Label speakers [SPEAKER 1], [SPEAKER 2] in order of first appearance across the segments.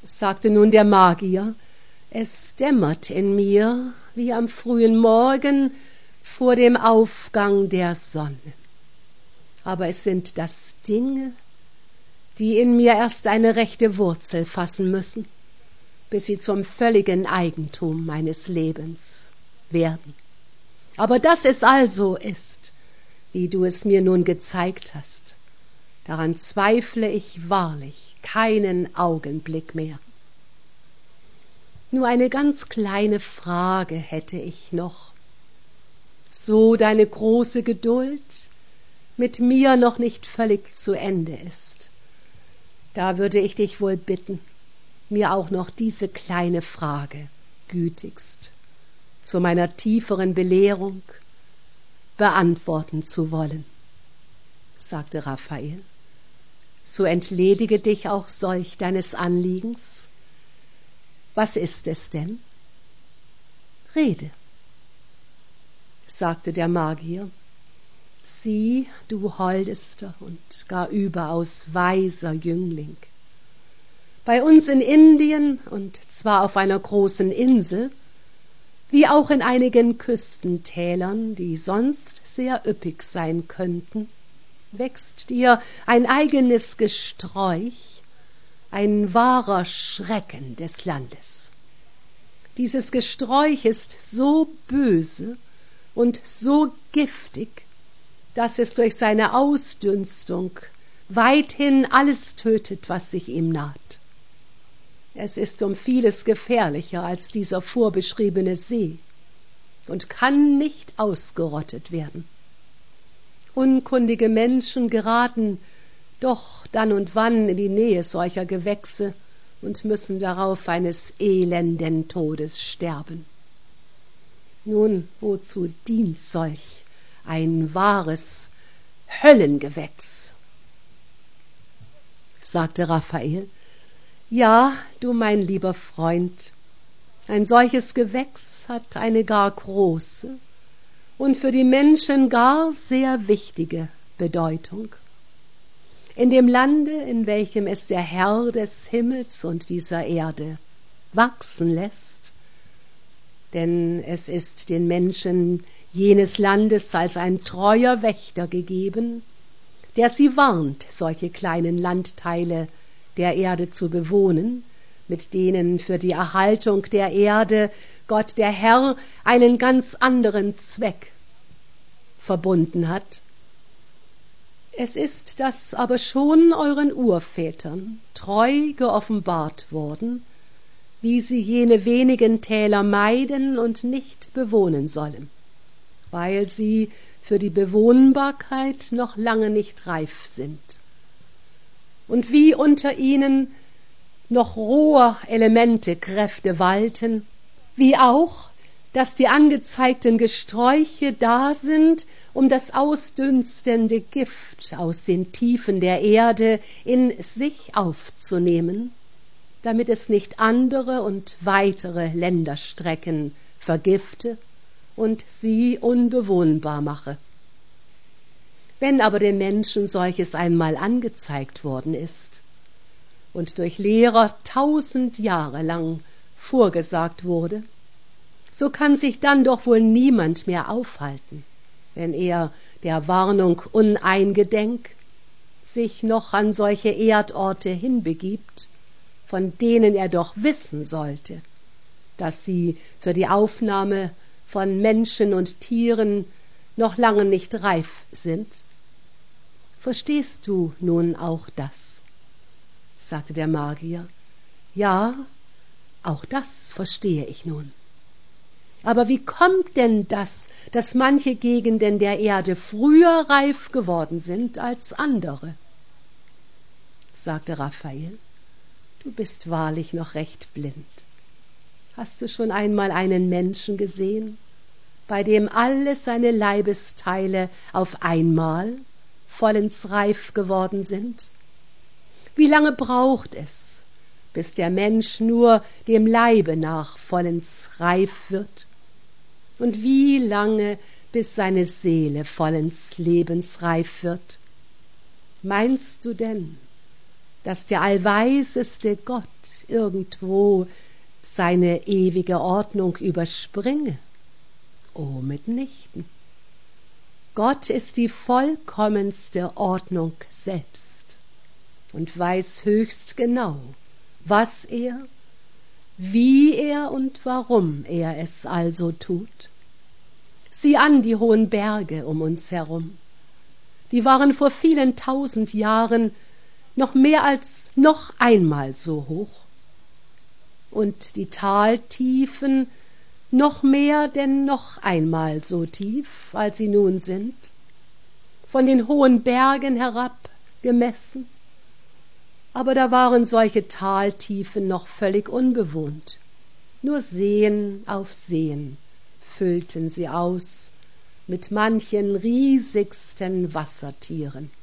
[SPEAKER 1] sagte nun der Magier, es dämmert in mir wie am frühen Morgen vor dem Aufgang der Sonne. Aber es sind das Dinge, die in mir erst eine rechte Wurzel fassen müssen, bis sie zum völligen Eigentum meines Lebens werden. Aber dass es also ist, wie du es mir nun gezeigt hast, daran zweifle ich wahrlich keinen Augenblick mehr. Nur eine ganz kleine Frage hätte ich noch. So deine große Geduld mit mir noch nicht völlig zu Ende ist, da würde ich dich wohl bitten, mir auch noch diese kleine Frage gütigst zu meiner tieferen Belehrung beantworten zu wollen, sagte Raphael. So entledige dich auch solch deines Anliegens. Was ist es denn? Rede, sagte der Magier. Sieh, du holdester und gar überaus weiser Jüngling. Bei uns in Indien, und zwar auf einer großen Insel, wie auch in einigen Küstentälern, die sonst sehr üppig sein könnten, wächst dir ein eigenes Gesträuch, ein wahrer Schrecken des Landes. Dieses Gesträuch ist so böse und so giftig, dass es durch seine Ausdünstung weithin alles tötet, was sich ihm naht. Es ist um vieles gefährlicher als dieser vorbeschriebene See und kann nicht ausgerottet werden. Unkundige Menschen geraten doch dann und wann in die Nähe solcher Gewächse und müssen darauf eines elenden Todes sterben. Nun, wozu dient solch ein wahres Höllengewächs? Sagte Raphael. Ja, du mein lieber Freund, ein solches Gewächs hat eine gar große und für die Menschen gar sehr wichtige Bedeutung. In dem Lande, in welchem es der Herr des Himmels und dieser Erde wachsen lässt, denn es ist den Menschen jenes Landes als ein treuer Wächter gegeben, der sie warnt, solche kleinen Landteile der Erde zu bewohnen, mit denen für die Erhaltung der Erde Gott der Herr einen ganz anderen Zweck verbunden hat. Es ist das aber schon euren Urvätern treu geoffenbart worden, wie sie jene wenigen Täler meiden und nicht bewohnen sollen, weil sie für die Bewohnbarkeit noch lange nicht reif sind. Und wie unter ihnen noch roher Elemente Kräfte walten, wie auch, dass die angezeigten Gesträuche da sind, um das ausdünstende Gift aus den Tiefen der Erde in sich aufzunehmen, damit es nicht andere und weitere Länderstrecken vergifte und sie unbewohnbar mache. Wenn aber den Menschen solches einmal angezeigt worden ist und durch Lehrer 1000 Jahre lang vorgesagt wurde, so kann sich dann doch wohl niemand mehr aufhalten, wenn er der Warnung uneingedenk sich noch an solche Erdorte hinbegibt, von denen er doch wissen sollte, dass sie für die Aufnahme von Menschen und Tieren noch lange nicht reif sind. Verstehst du nun auch das? Sagte der Magier. Ja, auch das verstehe ich nun. Aber wie kommt denn das, dass manche Gegenden der Erde früher reif geworden sind als andere? Sagte Raphael. Du bist wahrlich noch recht blind. Hast du schon einmal einen Menschen gesehen, bei dem alle seine Leibesteile auf einmal vollends reif geworden sind? Wie lange braucht es, bis der Mensch nur dem Leibe nach vollends reif wird? Und wie lange, bis seine Seele vollends lebensreif wird? Meinst du denn, dass der allweiseste Gott irgendwo seine ewige Ordnung überspringe? O, mitnichten. Gott ist die vollkommenste Ordnung selbst und weiß höchst genau, was er, wie er und warum er es also tut. Sieh an die hohen Berge um uns herum. Die waren vor vielen 1000 Jahren noch mehr als noch einmal so hoch. Und die Taltiefen noch mehr denn noch einmal so tief, als sie nun sind, von den hohen Bergen herab gemessen. Aber da waren solche Taltiefen noch völlig unbewohnt. Nur Seen auf Seen füllten sie aus mit manchen riesigsten Wassertieren.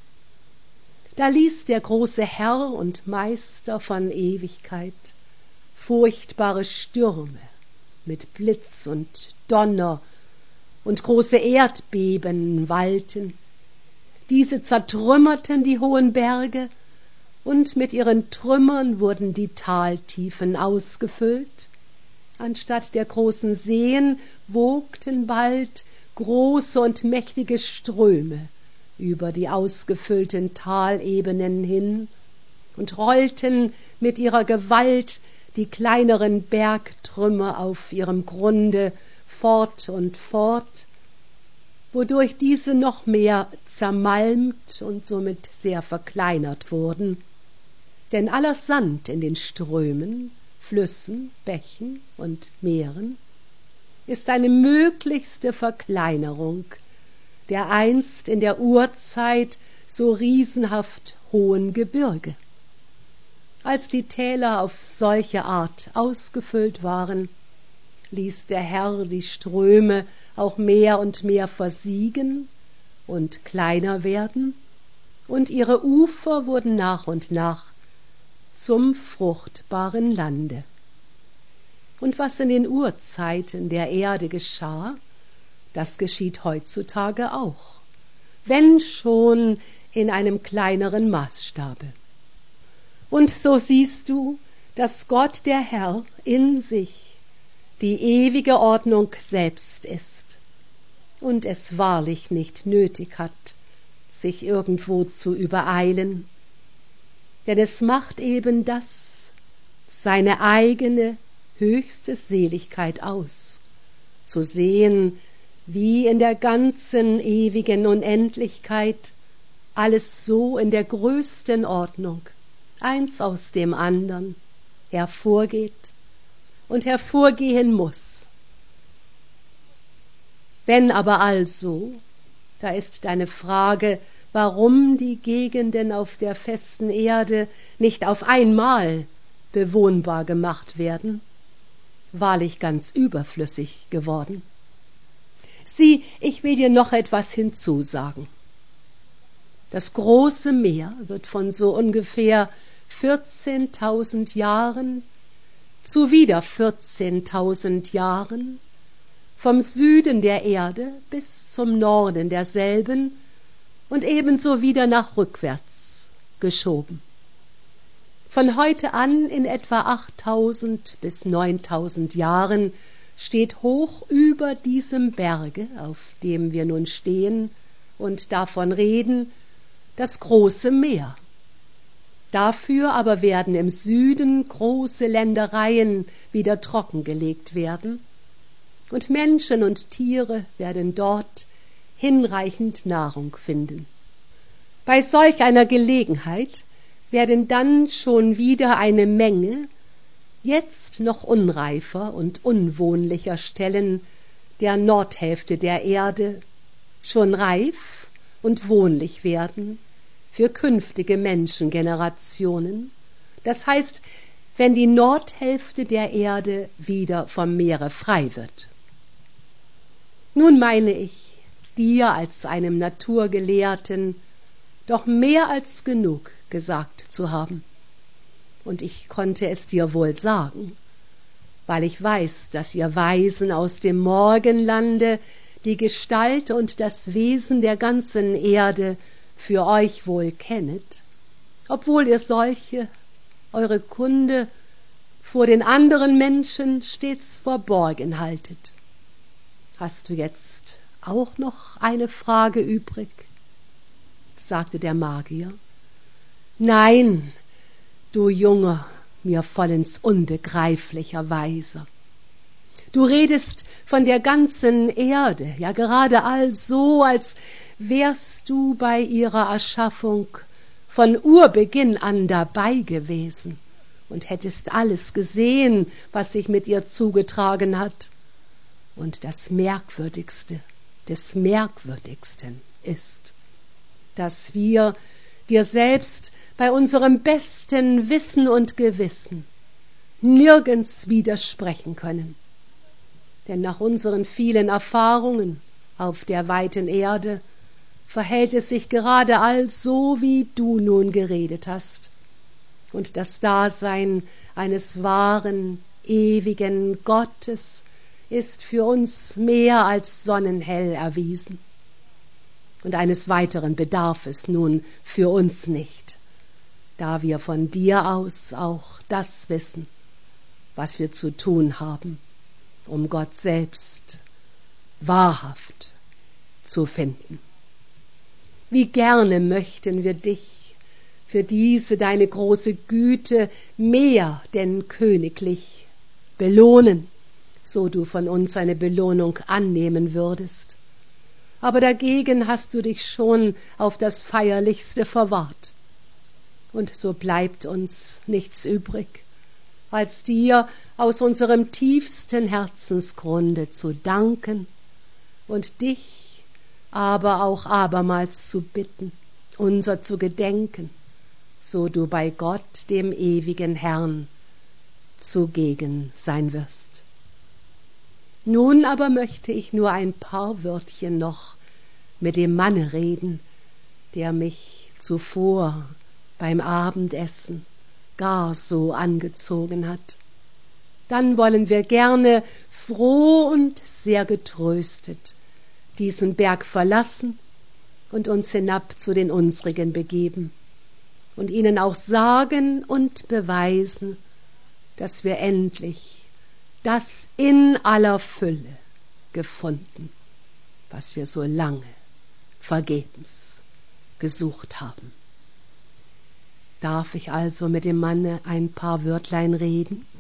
[SPEAKER 1] Da ließ der große Herr und Meister von Ewigkeit furchtbare Stürme mit Blitz und Donner und große Erdbeben walten. Diese zertrümmerten die hohen Berge, und mit ihren Trümmern wurden die Taltiefen ausgefüllt. Anstatt der großen Seen wogten bald große und mächtige Ströme über die ausgefüllten Talebenen hin und rollten mit ihrer Gewalt die kleineren Bergtrümmer auf ihrem Grunde fort und fort, wodurch diese noch mehr zermalmt und somit sehr verkleinert wurden. Denn aller Sand in den Strömen, Flüssen, Bächen und Meeren ist eine möglichste Verkleinerung der einst in der Urzeit so riesenhaft hohen Gebirge. Als die Täler auf solche Art ausgefüllt waren, ließ der Herr die Ströme auch mehr und mehr versiegen und kleiner werden, und ihre Ufer wurden nach und nach zum fruchtbaren Lande. Und was in den Urzeiten der Erde geschah, das geschieht heutzutage auch, wenn schon in einem kleineren Maßstabe. Und so siehst du, dass Gott der Herr in sich die ewige Ordnung selbst ist und es wahrlich nicht nötig hat, sich irgendwo zu übereilen, denn es macht eben das seine eigene höchste Seligkeit aus, zu sehen, wie in der ganzen ewigen Unendlichkeit alles so in der größten Ordnung, eins aus dem andern, hervorgeht und hervorgehen muß. Wenn aber also, da ist deine Frage, warum die Gegenden auf der festen Erde nicht auf einmal bewohnbar gemacht werden, wahrlich ganz überflüssig geworden. Sieh, ich will dir noch etwas hinzusagen. Das große Meer wird von so ungefähr 14.000 Jahren zu wieder 14.000 Jahren vom Süden der Erde bis zum Norden derselben und ebenso wieder nach rückwärts geschoben. Von heute an in etwa 8.000 bis 9.000 Jahren steht hoch über diesem Berge, auf dem wir nun stehen und davon reden, das große Meer. Dafür aber werden im Süden große Ländereien wieder trockengelegt werden, und Menschen und Tiere werden dort hinreichend Nahrung finden. Bei solch einer Gelegenheit werden dann schon wieder eine Menge jetzt noch unreifer und unwohnlicher Stellen der Nordhälfte der Erde schon reif und wohnlich werden für künftige Menschengenerationen, das heißt, wenn die Nordhälfte der Erde wieder vom Meere frei wird. Nun meine ich, dir als einem Naturgelehrten doch mehr als genug gesagt zu haben. Und ich konnte es dir wohl sagen, weil ich weiß, dass ihr Weisen aus dem Morgenlande die Gestalt und das Wesen der ganzen Erde für euch wohl kennet, obwohl ihr solche, eure Kunde vor den anderen Menschen stets verborgen haltet. Hast du jetzt auch noch eine Frage übrig?« sagte der Magier. »Nein, du junger, mir vollends unbegreiflicher Weiser. Du redest von der ganzen Erde, ja gerade so, als wärst du bei ihrer Erschaffung von Urbeginn an dabei gewesen und hättest alles gesehen, was sich mit ihr zugetragen hat. Und das Merkwürdigste des Merkwürdigsten ist, dass wir dir selbst bei unserem besten Wissen und Gewissen nirgends widersprechen können. Denn nach unseren vielen Erfahrungen auf der weiten Erde verhält es sich gerade so, wie du nun geredet hast. Und das Dasein eines wahren, ewigen Gottes ist für uns mehr als sonnenhell erwiesen. Und eines Weiteren bedarf es nun für uns nicht, da wir von dir aus auch das wissen, was wir zu tun haben, um Gott selbst wahrhaft zu finden. Wie gerne möchten wir dich für diese deine große Güte mehr denn königlich belohnen, so du von uns eine Belohnung annehmen würdest. Aber dagegen hast du dich schon auf das Feierlichste verwahrt. Und so bleibt uns nichts übrig, als dir aus unserem tiefsten Herzensgrunde zu danken und dich aber auch abermals zu bitten, unser zu gedenken, so du bei Gott, dem ewigen Herrn, zugegen sein wirst. Nun aber möchte ich nur ein paar Wörtchen noch mit dem Manne reden, der mich zuvor beim Abendessen gar so angezogen hat. Dann wollen wir gerne froh und sehr getröstet diesen Berg verlassen und uns hinab zu den unsrigen begeben und ihnen auch sagen und beweisen, dass wir endlich das in aller Fülle gefunden, was wir so lange vergebens gesucht haben. Darf ich also mit dem Manne ein paar Wörtlein reden?